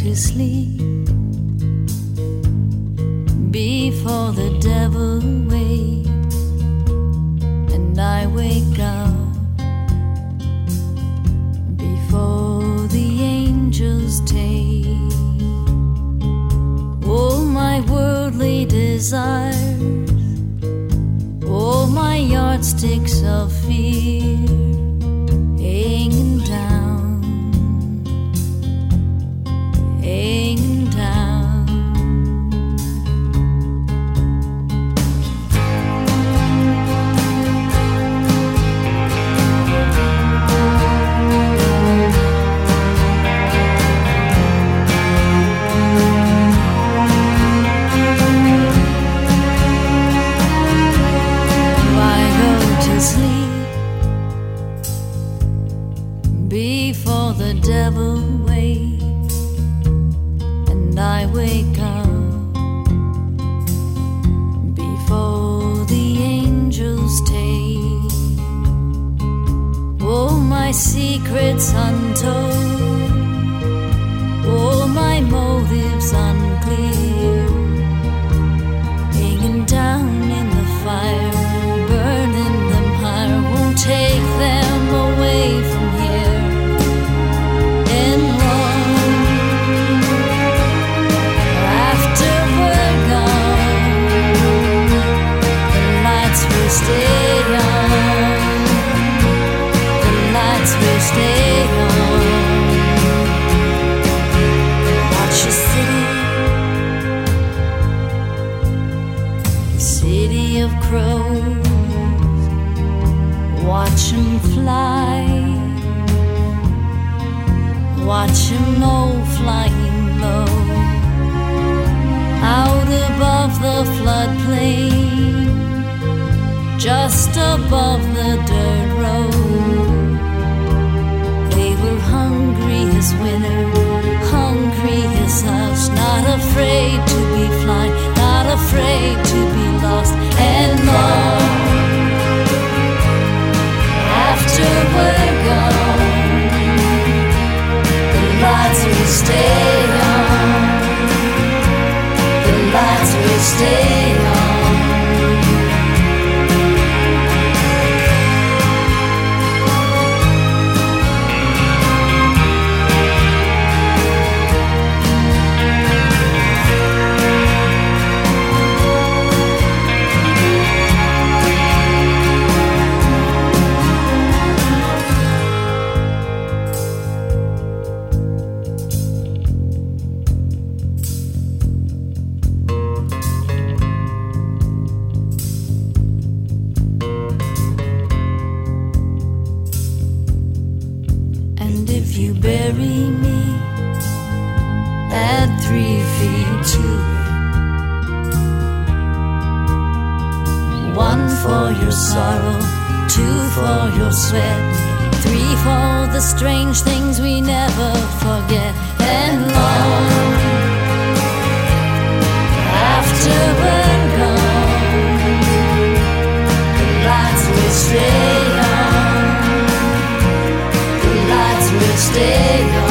to sleep before the devil wakes, and I wake up before the angels take all my worldly desires, all my yardsticks of fear hanging down, hanging down. Before the devil wakes, and I wake up before the angels take all my secrets untold, all my motives unclear, hanging down in the fire, burning them higher, won't take them away from here. Stay on. Watch the city of crows. Watch 'em fly. Watch 'em all flying low, out above the floodplain, just above the dirt road. Hungry as winter, hungry as us, not afraid to be flying, not afraid to be lost and long. After we're gone, the lights will stay on, the lights will stay on. If you bury me at 3 feet 2, 1 for your sorrow, 2 for your sweat, 3 for the strange things we never forget, and long after we're gone, the lights will stay on, the lights will stay on.